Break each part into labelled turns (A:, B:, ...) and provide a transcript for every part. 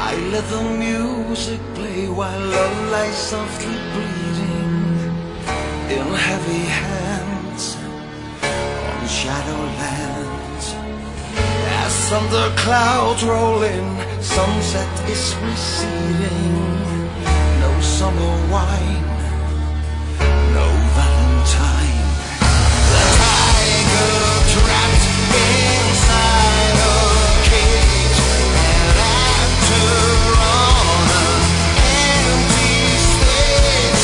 A: I let the music play while love lies softly bleeding in heavy hands on shadowlands. As thunder clouds roll in, sunset is receding. No summer wine, no Valentine. The tiger trapped inside a cage, and after on an empty stage,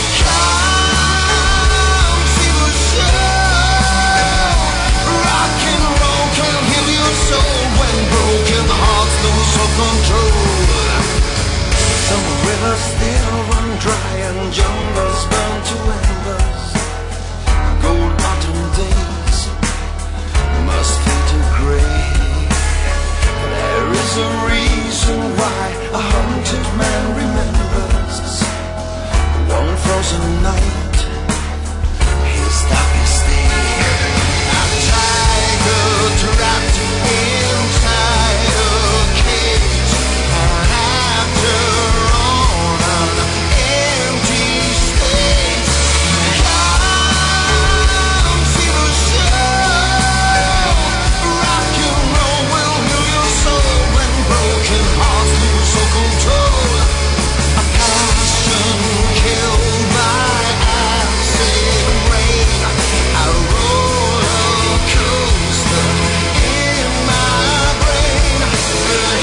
A: come see the show. Rock and roll can heal your soul when broken hearts lose all control. Some rivers still run dry and jungles burn to embers. Gold autumn days must fade to grey. There is a reason why a haunted man remembers one frozen night, his darkest day. A tiger trapped inside a cage, and after on an empty stage, come see the show. Rock and roll will heal your soul when broken hearts lose all control. A passion killed by acid rain, a roller coaster in my brain. But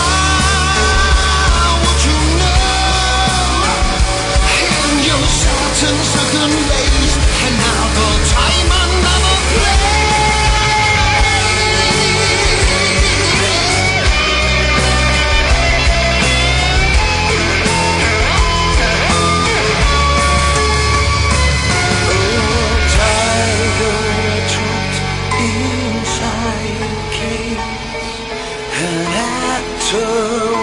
A: how would you know in your certain second days? Another time, another place. Tiger trapped inside a cage, and actor